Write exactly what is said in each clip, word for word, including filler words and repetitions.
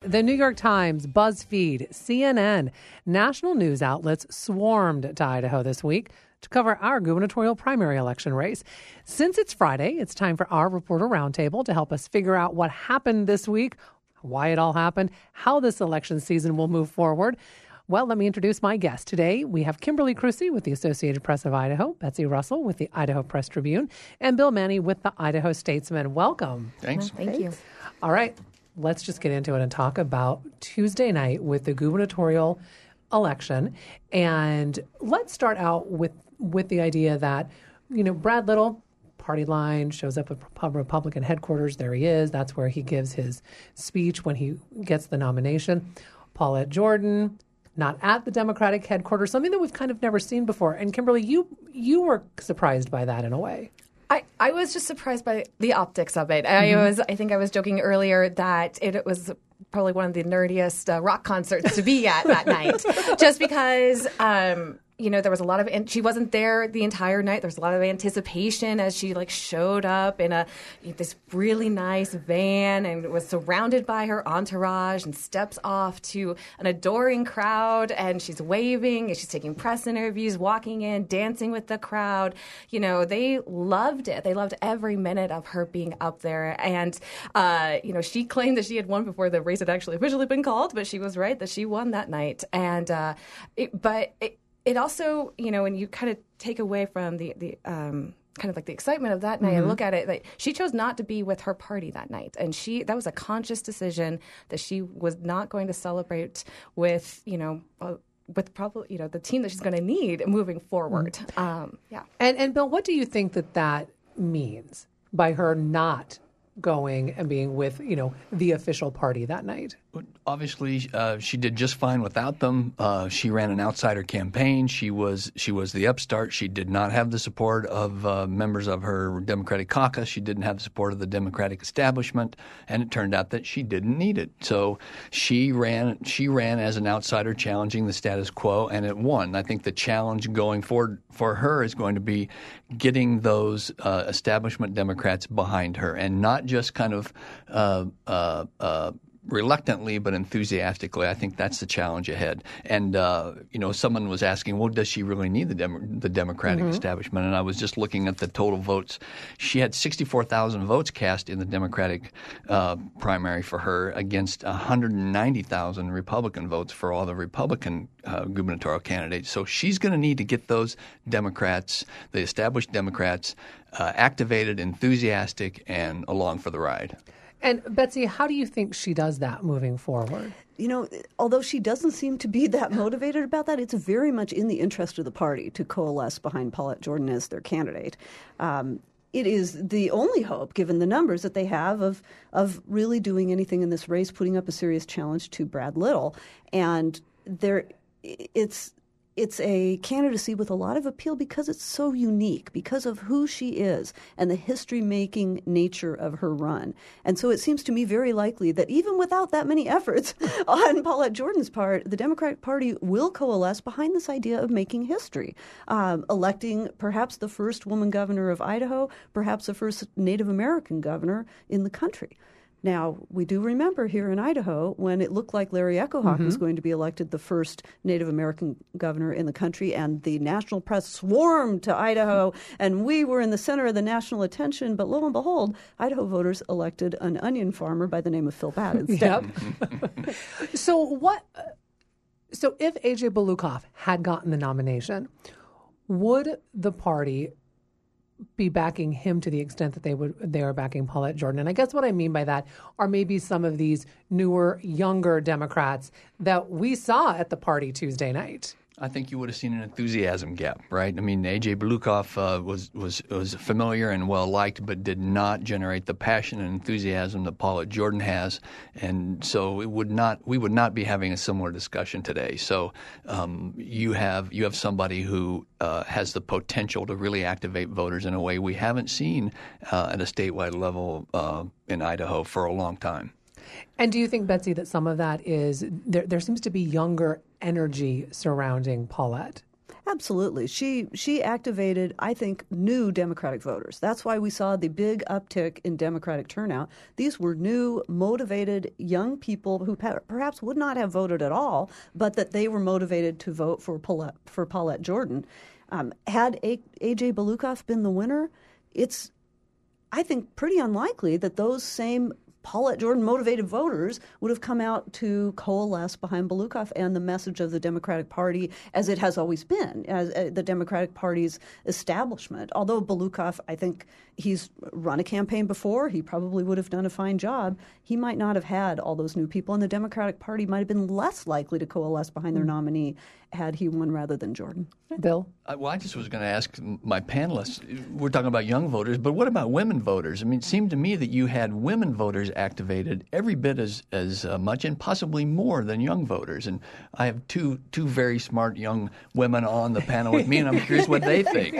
The New York Times, BuzzFeed, C N N, national news outlets swarmed to Idaho this week to cover our gubernatorial primary election race. Since it's Friday, it's time for our reporter roundtable to help us figure out what happened this week, why it all happened, how this election season will move forward. Well, let me introduce my guest. Today, we have Kimberly Crucy with the Associated Press of Idaho, Betsy Russell with the Idaho Press Tribune, and Bill Manny with the Idaho Statesman. Welcome. Thanks. Well, thank you. All right, let's just get into it and talk about Tuesday night with the gubernatorial election. And let's start out with, with the idea that, you know, Brad Little, party line, shows up at Republican headquarters. There he is. That's where he gives his speech when he gets the nomination. Paulette Jordan, not at the Democratic headquarters, something that we've kind of never seen before. And Kimberly, you you were surprised by that in a way. I, I was just surprised by the optics of it. I Mm-hmm. was I think I was joking earlier that it, it was probably one of the nerdiest uh, rock concerts to be at that night, just because. Um, You know, there was a lot of, and she wasn't there the entire night. There was a lot of anticipation as she like showed up in a this really nice van and was surrounded by her entourage and steps off to an adoring crowd and she's waving and she's taking press interviews, walking in, dancing with the crowd. You know, they loved it. They loved every minute of her being up there. And, uh, you know, she claimed that she had won before the race had actually officially been called, but she was right that she won that night. And, uh, it, but it, It also, you know, when you kind of take away from the, the um, kind of like the excitement of that night Mm-hmm. and look at it, like she chose not to be with her party that night. And she that was a conscious decision that she was not going to celebrate with, you know, uh, with probably, you know, the team that she's going to need moving forward. Mm-hmm. Um, yeah. And, and Bill, what do you think that that means by her not going and being with, you know, the official party that night? Obviously, uh, she did just fine without them. Uh, she ran an outsider campaign. She was she was the upstart. She did not have the support of uh, members of her Democratic caucus. She didn't have the support of the Democratic establishment, and it turned out that she didn't need it. So she ran she ran as an outsider, challenging the status quo, and it won. I think the challenge going forward for her is going to be getting those uh, establishment Democrats behind her, and not just kind of uh, uh, uh, reluctantly but enthusiastically. I think that's the challenge ahead. And, uh, you know, someone was asking, well, does she really need the, Dem- the Democratic mm-hmm. establishment? And I was just looking at the total votes. She had sixty-four thousand votes cast in the Democratic uh, primary for her against one hundred ninety thousand Republican votes for all the Republican uh, gubernatorial candidates. So she's going to need to get those Democrats, the established Democrats, uh, activated, enthusiastic, and along for the ride. And Betsy, how do you think she does that moving forward? You know, although she doesn't seem to be that motivated about that, it's very much in the interest of the party to coalesce behind Paulette Jordan as their candidate. Um, it is the only hope, given the numbers that they have, of of really doing anything in this race, putting up a serious challenge to Brad Little. And there, it's it's a candidacy with a lot of appeal because it's so unique, because of who she is and the history-making nature of her run. And so it seems to me very likely that even without that many efforts on Paulette Jordan's part, the Democratic Party will coalesce behind this idea of making history, um, electing perhaps the first woman governor of Idaho, perhaps the first Native American governor in the country. Now, we do remember here in Idaho when it looked like Larry Echohawk mm-hmm. was going to be elected the first Native American governor in the country, and the national press swarmed to Idaho, and we were in the center of the national attention. But lo and behold, Idaho voters elected an onion farmer by the name of Phil Batt instead. Yep. So what? So if A J Belukoff had gotten the nomination, would the party be backing him to the extent that they would they are backing Paulette Jordan? And I guess what I mean by that are maybe some of these newer, younger Democrats that we saw at the party Tuesday night. I think you would have seen an enthusiasm gap, right? I mean, A J Belukoff uh, was was was familiar and well liked, but did not generate the passion and enthusiasm that Paulette Jordan has, and so it would not we would not be having a similar discussion today. So um, you have you have somebody who uh, has the potential to really activate voters in a way we haven't seen uh, at a statewide level uh, in Idaho for a long time. And do you think, Betsy, that some of that is there, there seems to be younger energy surrounding Paulette? Absolutely. She she activated, I think, new Democratic voters. That's why we saw the big uptick in Democratic turnout. These were new, motivated young people who perhaps would not have voted at all, but that they were motivated to vote for Paulette, for Paulette Jordan. Um, had A J Beloukov been the winner, it's, I think, pretty unlikely that those same Paulette Jordan motivated voters would have come out to coalesce behind Beloukov and the message of the Democratic Party, as it has always been, as uh, the Democratic Party's establishment. Although Beloukov, I think he's run a campaign before, he probably would have done a fine job. He might not have had all those new people, and the Democratic Party might have been less likely to coalesce behind their nominee had he won rather than Jordan. Bill? Uh, well, I just was going to ask my panelists, we're talking about young voters, but what about women voters? I mean, it seemed to me that you had women voters activated every bit as, as uh, much and possibly more than young voters. And I have two two very smart young women on the panel with me, and I'm curious what they think.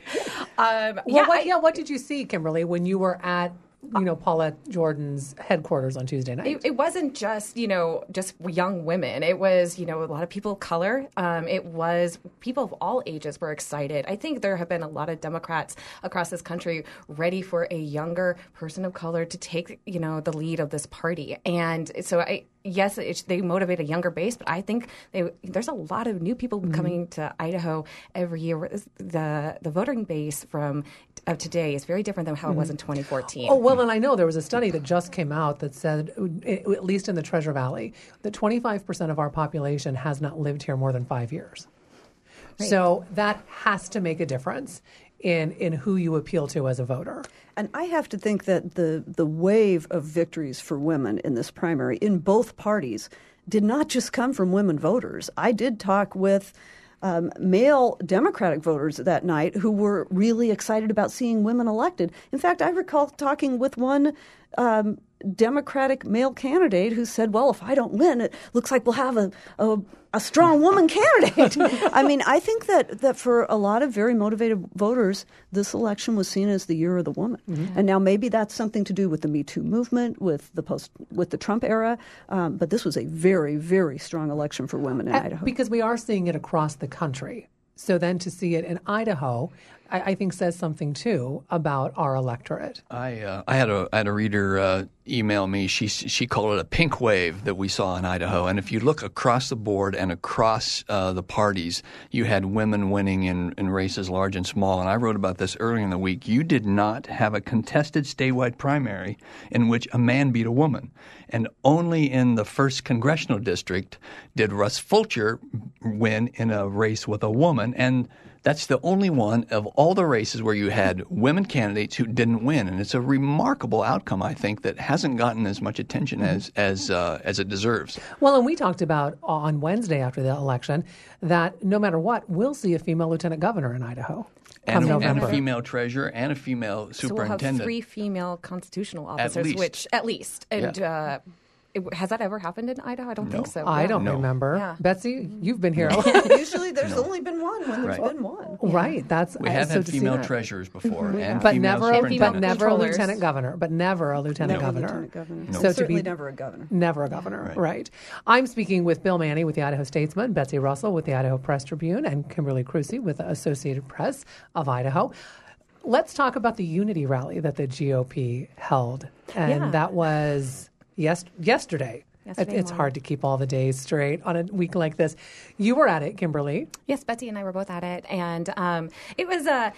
Um, Well, yeah, what, I- yeah, what did you see, Kimberly, when you were at, you know, Paulette Jordan's headquarters on Tuesday night? It, it wasn't just, you know, just young women. It was, you know, a lot of people of color. Um, it was people of all ages were excited. I think there have been a lot of Democrats across this country ready for a younger person of color to take, you know, the lead of this party. And so I, yes, it, they motivate a younger base, but I think they, there's a lot of new people mm-hmm. coming to Idaho every year. The the voting base from of today is very different than how mm-hmm. it was in twenty fourteen. Oh, well, and I know there was a study that just came out that said, at least in the Treasure Valley, that twenty-five percent of our population has not lived here more than five years. Right. So that has to make a difference in in who you appeal to as a voter. And I have to think that the the wave of victories for women in this primary in both parties did not just come from women voters. I did talk with um, male Democratic voters that night who were really excited about seeing women elected. In fact, I recall talking with one um, Democratic male candidate who said, well, if I don't win, it looks like we'll have a, a, a strong woman candidate. I mean, I think that, that for a lot of very motivated voters, this election was seen as the year of the woman. Mm-hmm. And now maybe that's something to do with the Me Too movement, with the post, with the Trump era. Um, but this was a very, very strong election for women in At, Idaho. Because we are seeing it across the country. So then to see it in Idaho, I, I think says something, too, about our electorate. I uh, I had a I had a reader uh, email me. She she called it a pink wave that we saw in Idaho. And if you look across the board and across uh, the parties, you had women winning in, in races large and small. And I wrote about this earlier in the week. You did not have a contested statewide primary in which a man beat a woman. And only in the first congressional district did Russ Fulcher win in a race with a woman. And that's the only one of all the races where you had women candidates who didn't win. And it's a remarkable outcome, I think, that hasn't gotten as much attention as as uh, as it deserves. Well, and we talked about on Wednesday after the election that no matter what, we'll see a female lieutenant governor in Idaho. And a, November. and a female treasurer and a female So superintendent. we'll have three female constitutional officers, least. which at least. And Yeah. uh, it, has that ever happened in Idaho? I don't No. think so. I Yeah. don't No. remember. Yeah. Betsy, you've been here. Usually there's only been one when there's Right. been one. Right. That's We uh, have so had to see female that. treasurers before and But female never, a, but superintendents. never a Controllers. lieutenant governor. But never a lieutenant No. governor. Lieutenant governor. No. So to Certainly be never a governor. never a governor, right. Right. I'm speaking with Bill Manny with the Idaho Statesman, Betsy Russell with the Idaho Press Tribune, and Kimberly Crucy with the Associated Press of Idaho. Let's talk about the unity rally that the G O P held, and Yeah. that was yes yesterday. Yesterday It- it's morning. hard to keep all the days straight on a week like this. You were at it, Kimberly. Yes, Betsy and I were both at it, and um, it was a,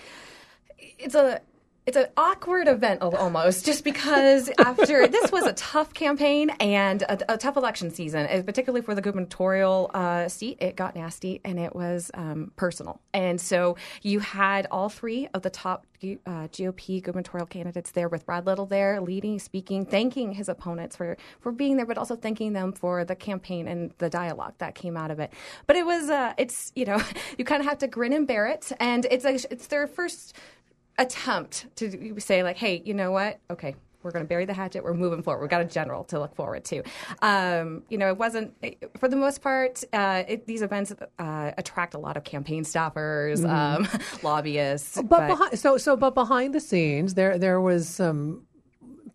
it's a, it's an awkward event al- almost, just because after this was a tough campaign and a, a tough election season, and particularly for the gubernatorial uh, seat. It got nasty and it was um, personal, and so you had all three of the top uh, G O P gubernatorial candidates there, with Brad Little there leading, speaking, thanking his opponents for, for being there, but also thanking them for the campaign and the dialogue that came out of it. But it was, uh, it's, you know, you kind of have to grin and bear it. And it's a, it's their first attempt to say, like, hey, you know what? Okay, we're going to bury the hatchet. We're moving forward. We've got a general to look forward to. Um, you know, it wasn't, for the most part, uh, it, these events uh, attract a lot of campaign staffers, mm-hmm. um, lobbyists. But, but behind, so so but behind the scenes, there there was some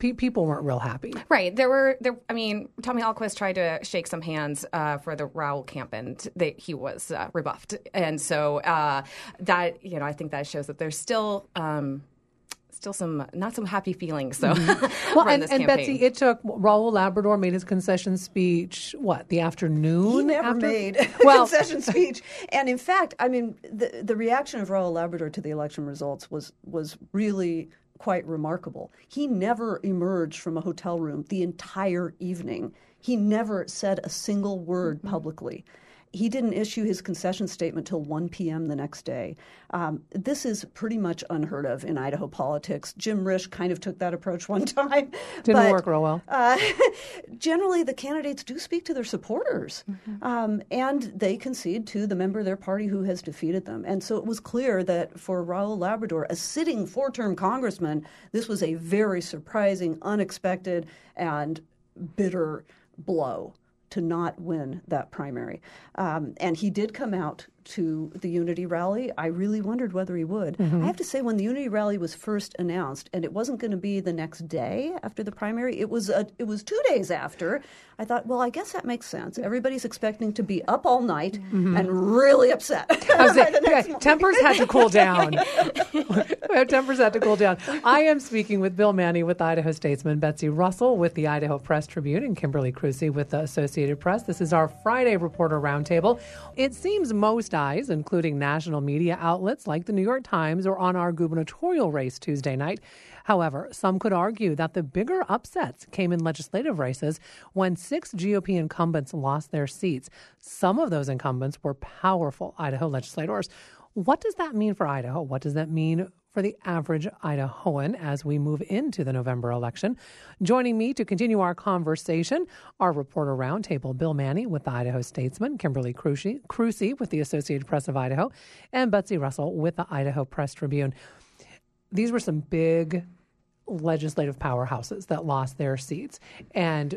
Pe- people weren't real happy. Right. There were, there. I mean, Tommy Alquist tried to shake some hands uh, for the Raul camp, and they, he was uh, rebuffed. And so uh, that, you know, I think that shows that there's still... Um, Still some not some happy feelings, though. Mm-hmm. Well, and, and Betsy, it took Raul Labrador made his concession speech. What, the afternoon? He never after? made a well, concession speech, and in fact, I mean, the the reaction of Raul Labrador to the election results was was really quite remarkable. He never emerged from a hotel room the entire evening. He never said a single word mm-hmm. publicly. He didn't issue his concession statement till one p.m. the next day. Um, this is pretty much unheard of in Idaho politics. Jim Risch kind of took that approach one time. Didn't but, work real well. Uh, generally, the candidates do speak to their supporters, mm-hmm. um, and they concede to the member of their party who has defeated them. And so it was clear that for Raul Labrador, a sitting four-term congressman, this was a very surprising, unexpected, and bitter blow to not win that primary. Um, and he did come out to the Unity rally. I really wondered whether he would. Mm-hmm. I have to say, when the Unity rally was first announced, and it wasn't going to be the next day after the primary, it was a, it was two days after, I thought, well, I guess that makes sense. Everybody's expecting to be up all night mm-hmm. and really upset. I was saying, yeah, tempers had to cool down. Tempers had to cool down. I am speaking with Bill Manny with Idaho Statesman, Betsy Russell with the Idaho Press Tribune, and Kimberly Crucy with the Associated Press. This is our Friday Reporter Roundtable. It seems most eyes, including national media outlets like the New York Times, are on our gubernatorial race Tuesday night. However, some could argue that the bigger upsets came in legislative races when six G O P incumbents lost their seats. Some of those incumbents were powerful Idaho legislators. What does that mean for Idaho? What does that mean for the average Idahoan as we move into the November election? Joining me to continue our conversation, our Reporter Roundtable, Bill Manny with the Idaho Statesman, Kimberly Crucy, Crucy with the Associated Press of Idaho, and Betsy Russell with the Idaho Press Tribune. These were some big legislative powerhouses that lost their seats. And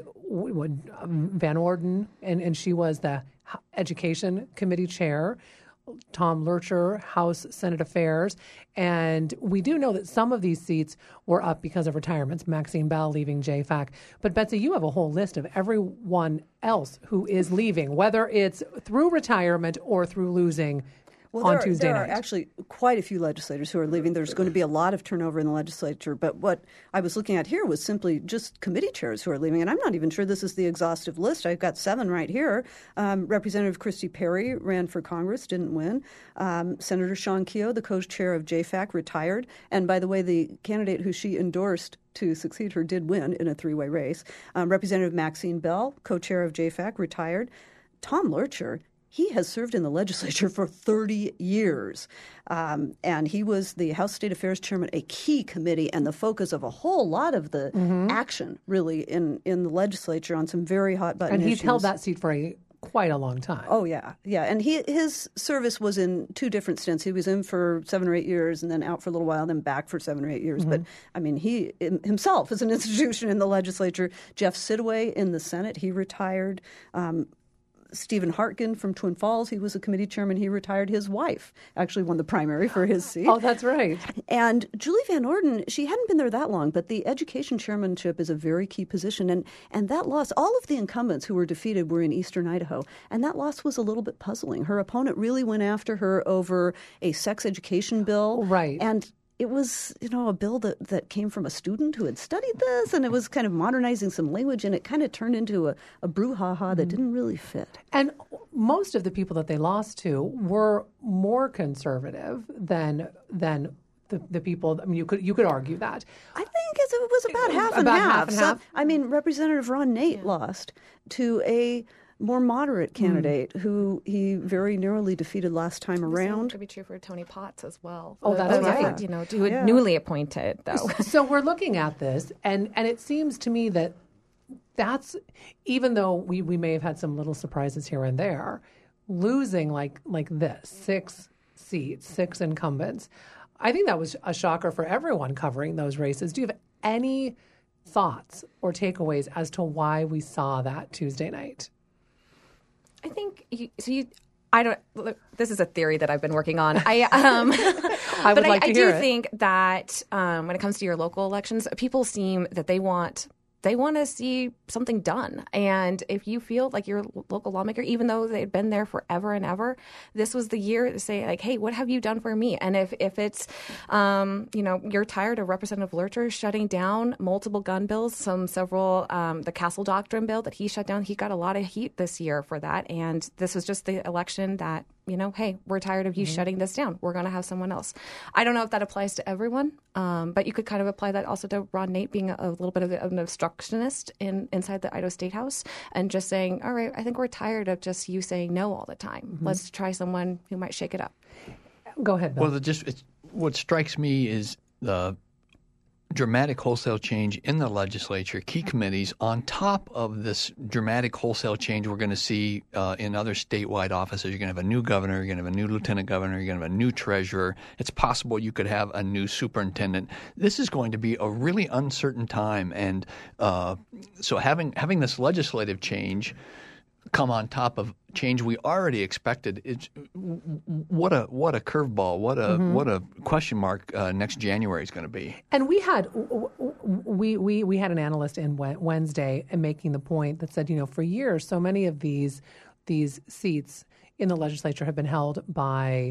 Van Orden, and, and she was the Education Committee chair, Tom Lurcher, House Senate Affairs. And we do know that some of these seats were up because of retirements, Maxine Bell leaving J FAC. But Betsy, you have a whole list of everyone else who is leaving, whether it's through retirement or through losing Well, on there, are, Tuesday there night. are actually quite a few legislators who are leaving. There's going to be a lot of turnover in the legislature. But what I was looking at here was simply just committee chairs who are leaving. And I'm not even sure this is the exhaustive list. I've got seven right here. Um, Representative Christy Perry ran for Congress, didn't win. Um, Senator Sean Keogh, the co-chair of J FAC, retired. And by the way, the candidate who she endorsed to succeed her did win in a three-way race. Um, Representative Maxine Bell, co-chair of J FAC, retired. Tom Lurcher, he has served in the legislature for thirty years, um, and he was the House State Affairs Chairman, a key committee and the focus of a whole lot of the mm-hmm. action, really, in, in the legislature on some very hot-button issues. And he's issues. held that seat for a quite a long time. Oh, yeah. Yeah, and he his service was in two different stints. He was in for seven or eight years and then out for a little while, then back for seven or eight years. Mm-hmm. But, I mean, he himself is an institution in the legislature. Jeff Sidaway in the Senate, he retired. Um, Stephen Hartgen from Twin Falls, he was a committee chairman. He retired. His wife actually won the primary for his seat. Oh, that's right. And Julie Van Orden, she hadn't been there that long, but the education chairmanship is a very key position. And, and that loss, all of the incumbents who were defeated were in eastern Idaho. And that loss was a little bit puzzling. Her opponent really went after her over a sex education bill. Right. And it was, you know, a bill that, that came from a student who had studied this, and it was kind of modernizing some language, and it kind of turned into a, a brouhaha that didn't really fit. And most of the people that they lost to were more conservative than than the, the people. I mean, you could you could argue that. I think it was about half and about half. half and so, half. I mean, Representative Ron Nate yeah. lost to a more moderate candidate mm. who he very narrowly defeated last time around. Could be true for Tony Potts as well. Oh, that's oh, right. Yeah. You know, do yeah. newly appointed though. So we're looking at this, and and it seems to me that that's, even though we, we may have had some little surprises here and there, losing like like this six seats, six incumbents, I think that was a shocker for everyone covering those races. Do you have any thoughts or takeaways as to why we saw that Tuesday night? I think you, so. You, I don't. Look, this is a theory that I've been working on. I um, I would but like I, to I hear do it. think that um, when it comes to your local elections, people seem that they want. They want to see something done. And if you feel like your local lawmaker, even though they've been there forever and ever, this was the year to say, like, hey, what have you done for me? And if, if it's, um, you know, you're tired of Representative Lurcher shutting down multiple gun bills, some several, um, the Castle Doctrine bill that he shut down, he got a lot of heat this year for that. And this was just the election that, you know, hey, we're tired of you mm-hmm. shutting this down. We're going to have someone else. I don't know if that applies to everyone, um, but you could kind of apply that also to Ron Nate being a, a little bit of an obstructionist in inside the Idaho State House and just saying, all right, I think we're tired of just you saying no all the time. Mm-hmm. Let's try someone who might shake it up. Go ahead, Bill. Well, it just it's, what strikes me is the dramatic wholesale change in the legislature, key committees, on top of this dramatic wholesale change we're going to see uh, in other statewide offices. You're going to have a new governor, you're going to have a new lieutenant governor, you're going to have a new treasurer. It's possible you could have a new superintendent. This is going to be a really uncertain time. And uh, so having having this legislative change come on top of change we already expected. It's what a what a curveball, what a mm-hmm. what a question mark uh, next January is going to be. And we had we we we had an analyst in Wednesday making the point that said, you know, for years so many of these these seats in the legislature have been held by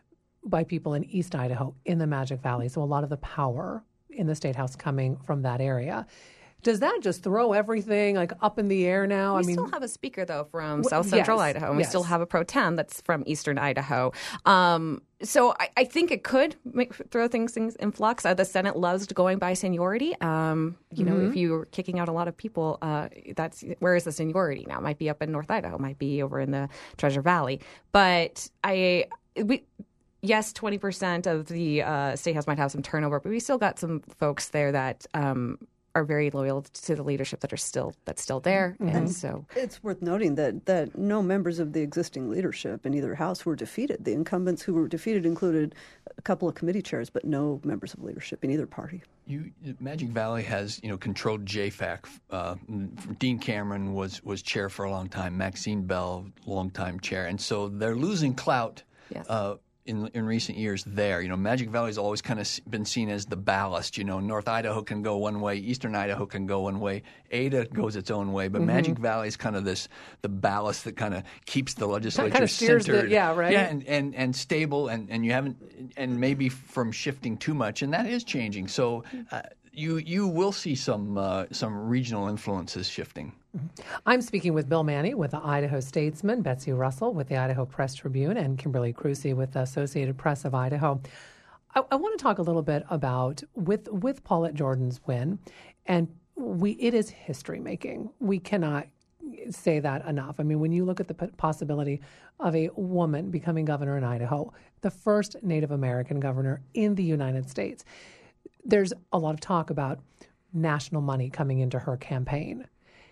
by people in East Idaho, in the Magic Valley. So a lot of the power in the State House coming from that area. Does that just throw everything like up in the air now? We I mean, still have a speaker though from w- South Central yes, Idaho, and yes. we still have a pro tem that's from Eastern Idaho. Um, so I, I think it could make, throw things, things in flux. Uh, the Senate loves going by seniority. Um, you know, mm-hmm. if you're kicking out a lot of people, uh, that's where is the seniority now? It might be up in North Idaho, might be over in the Treasure Valley. But I we. Yes, twenty percent of the uh, State House might have some turnover, but we still got some folks there that um, are very loyal to the leadership that are still that's still there. Mm-hmm. And so it's worth noting that that no members of the existing leadership in either house were defeated. The incumbents who were defeated included a couple of committee chairs, but no members of leadership in either party. You, Magic Valley has, you know, controlled J FAC. Uh, Dean Cameron was was chair for a long time. Maxine Bell, longtime chair, and so they're losing clout. Yes. Uh, In, in recent years there. You know, Magic Valley's always kind of been seen as the ballast. You know, North Idaho can go one way, Eastern Idaho can go one way, Ada goes its own way, but mm-hmm. Magic Valley is kind of this, the ballast that kind of keeps the legislature kind of steers centered. The, yeah, right. Yeah, and, and, and stable, and, and you haven't, and maybe from shifting too much, and that is changing. So uh, you you will see some uh, some regional influences shifting. I'm speaking with Bill Manny with the Idaho Statesman, Betsy Russell with the Idaho Press Tribune, and Kimberly Crucy with the Associated Press of Idaho. I, I want to talk a little bit about with with Paulette Jordan's win, and we it is history making. We cannot say that enough. I mean, when you look at the p- possibility of a woman becoming governor in Idaho, the first Native American governor in the United States, there's a lot of talk about national money coming into her campaign.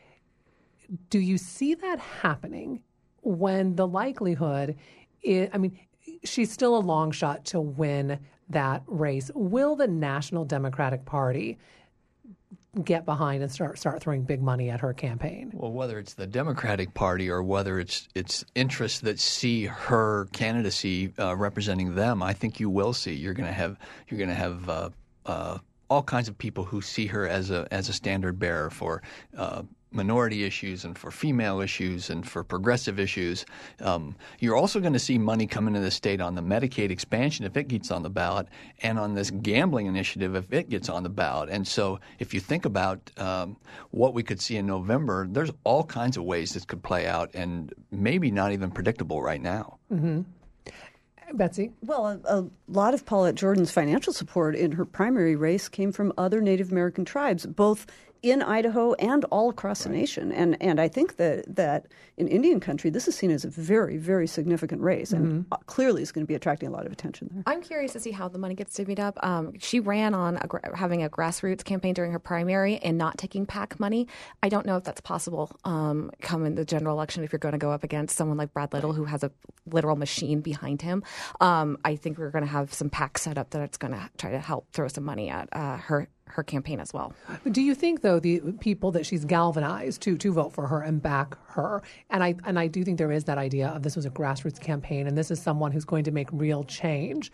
Do you see that happening when the likelihood is, I mean, she's still a long shot to win that race. Will the National Democratic Party get behind and start start throwing big money at her campaign? Well, whether it's the Democratic Party or whether it's it's interests that see her candidacy uh, representing them, I think you will see. You're going to have you're going to have uh, uh, all kinds of people who see her as a as a standard bearer for Uh, minority issues and for female issues and for progressive issues. Um, you're also going to see money come into the state on the Medicaid expansion if it gets on the ballot, and on this gambling initiative if it gets on the ballot. And so if you think about um, what we could see in November, there's all kinds of ways this could play out and maybe not even predictable right now. Mm-hmm. Betsy? Well, a, a lot of Paulette Jordan's financial support in her primary race came from other Native American tribes, both in Idaho and all across the nation. And and I think that, that in Indian country, this is seen as a very, very significant race. And mm-hmm. clearly is going to be attracting a lot of attention there. I'm curious to see how the money gets divvied up. Um, she ran on a, having a grassroots campaign during her primary and not taking PAC money. I don't know if that's possible um, come in the general election if you're going to go up against someone like Brad Little, who has a literal machine behind him. Um, I think we're going to have some PAC set up that it's going to try to help throw some money at uh, her her campaign as well. Do you think, though, the people that she's galvanized to to vote for her and back her, and I and I do think there is that idea of this was a grassroots campaign and this is someone who's going to make real change.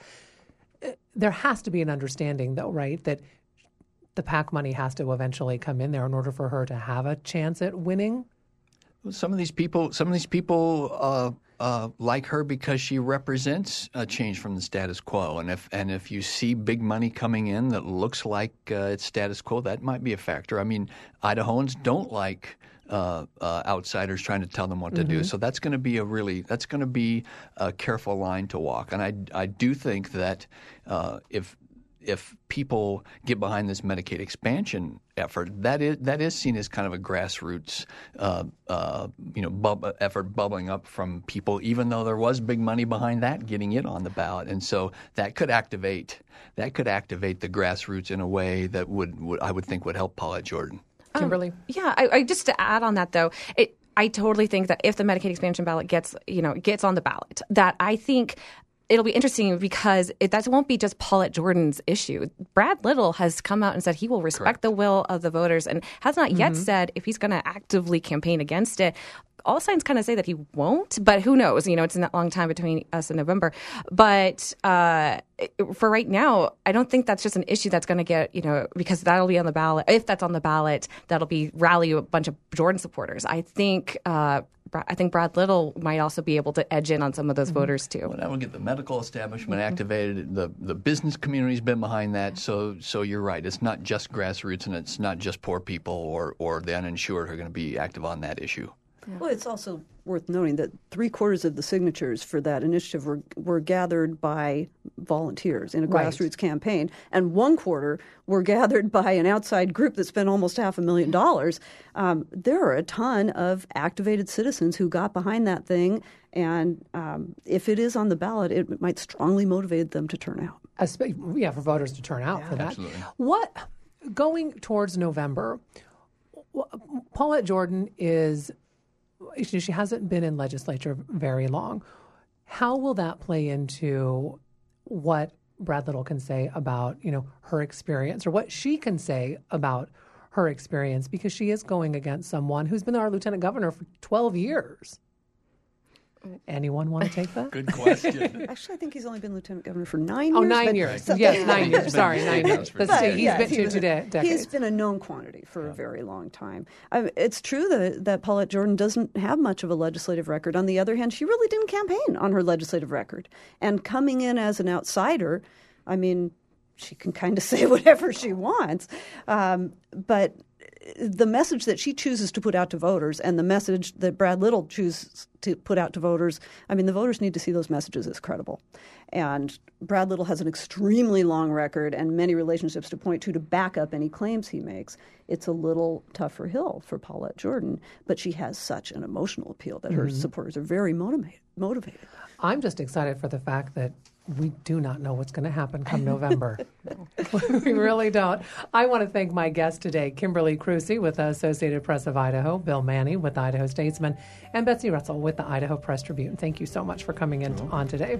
There has to be an understanding, though, right, that the PAC money has to eventually come in there in order for her to have a chance at winning? Some of these people, some of these people uh, uh, like her because she represents a change from the status quo. And if and if you see big money coming in that looks like uh, it's status quo, that might be a factor. I mean, Idahoans don't like uh, uh, outsiders trying to tell them what to mm-hmm. do. So that's going to be a really that's going to be a careful line to walk. And I I do think that uh, if if people get behind this Medicaid expansion effort, that is that is seen as kind of a grassroots, uh, uh, you know, bub- effort bubbling up from people, even though there was big money behind that getting it on the ballot, and so that could activate that could activate the grassroots in a way that would, would I would think would help Paulette Jordan. Kimberly, um, yeah, I, I just to add on that though, it, I totally think that if the Medicaid expansion ballot gets you know gets on the ballot, that I think. It'll be interesting because it, that won't be just Paulette Jordan's issue. Brad Little has come out and said he will respect Correct. the will of the voters and has not yet mm-hmm. said if he's going to actively campaign against it. All signs kind of say that he won't, but who knows? You know, it's a long time between us and November. But uh, for right now, I don't think that's just an issue that's going to get, you know, because that'll be on the ballot. If that's on the ballot, that'll be rally a bunch of Jordan supporters. I think uh, I think Brad Little might also be able to edge in on some of those mm-hmm. voters too. Well, that will get the medical establishment mm-hmm. activated. The the business community's been behind that. So so you're right. It's not just grassroots and it's not just poor people or or the uninsured who are going to be active on that issue. Yeah. Well, it's also worth noting that three quarters of the signatures for that initiative were, were gathered by volunteers in a right. grassroots campaign, and one quarter were gathered by an outside group that spent almost half a million dollars. Um, there are a ton of activated citizens who got behind that thing, and um, if it is on the ballot, it might strongly motivate them to turn out. Espe- yeah, for voters to turn out yeah, for that. Absolutely. What going towards November? Paulette Jordan is. She hasn't been in legislature very long. How will that play into what Brad Little can say about, you know, her experience or what she can say about her experience? Because she is going against someone who's been our lieutenant governor for twelve years. Anyone want to take that? Good question. Actually, I think he's only been lieutenant governor for nine oh, years. Oh, nine years. Yes, nine years. Sorry, nine years. The state, he's yes, been he to was, today, decades. He's been a known quantity for yeah. a very long time. I mean, it's true that, that Paulette Jordan doesn't have much of a legislative record. On the other hand, she really didn't campaign on her legislative record. And coming in as an outsider, I mean, she can kind of say whatever she wants. Um, but the message that she chooses to put out to voters and the message that Brad Little chooses to put out to voters, I mean, the voters need to see those messages as credible. And Brad Little has an extremely long record and many relationships to point to to back up any claims he makes. It's a little tougher hill for Paulette Jordan, but she has such an emotional appeal that her mm-hmm. supporters are very motivated. motivated. I'm just excited for the fact that we do not know what's going to happen come November. We really don't. I want to thank my guest today, Kimberly Crucy with the Associated Press of Idaho, Bill Manny with the Idaho Statesman, and Betsy Russell with the Idaho Press Tribune. Thank you so much for coming in on today.